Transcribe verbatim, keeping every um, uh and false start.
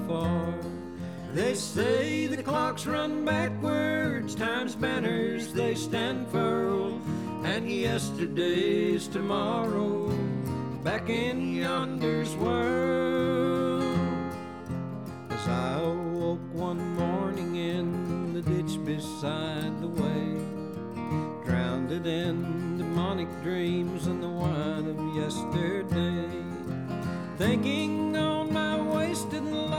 far. They say the clocks run backwards, time's banners they stand furled, and yesterday's tomorrow back in yonder's world. As I awoke one morning in the ditch beside the way, drowned in demonic dreams and the wine of yesterday, thinking on my wasted life